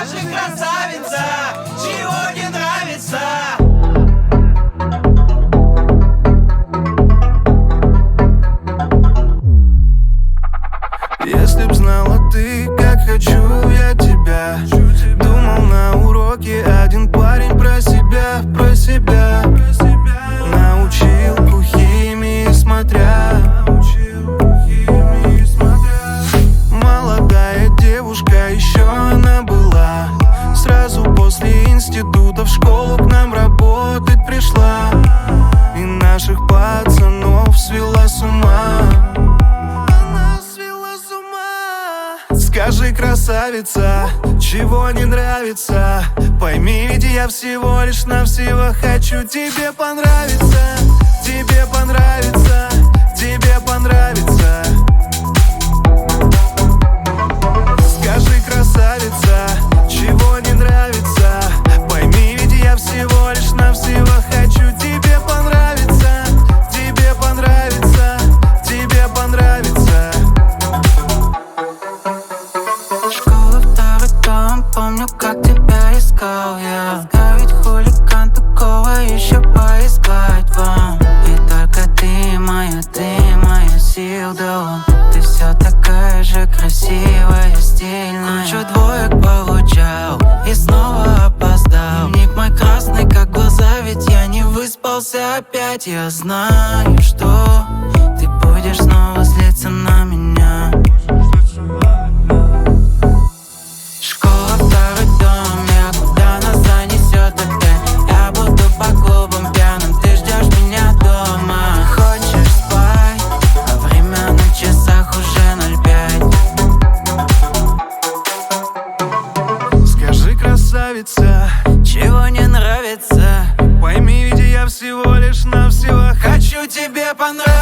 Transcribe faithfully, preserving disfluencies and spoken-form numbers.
Скажи, красавица, чего не нравится? Если б знала ты, как хочу я тебя. Думал на уроке один парень про себя, про себя. Научил химии смотря. Молодая девушка, еще она была. Сразу после института в школу к нам работать пришла. И наших пацанов свела с ума. Скажи, красавица, чего не нравится? Пойми, ведь я всего лишь навсего хочу тебе понравиться. Тебе понравится, тебе понравится. Скажи, красавица, чего не нравится? Пойми, ведь я всего лишь навсего хочу тебе понравиться. Тебе понравится, тебе понравится. Помню, как тебя искал я. Я ведь хулиган, такого еще поискать вам. И только ты моя, ты моя сила. Ты все такая же красивая, стильная. Кучу двоек получал и снова опоздал. Ник мой красный, как глаза, ведь я не выспался опять. Я знаю, что ты будешь снова злиться на меня. Чего не нравится? Пойми, ведь я всего лишь навсего хочу тебе понравиться.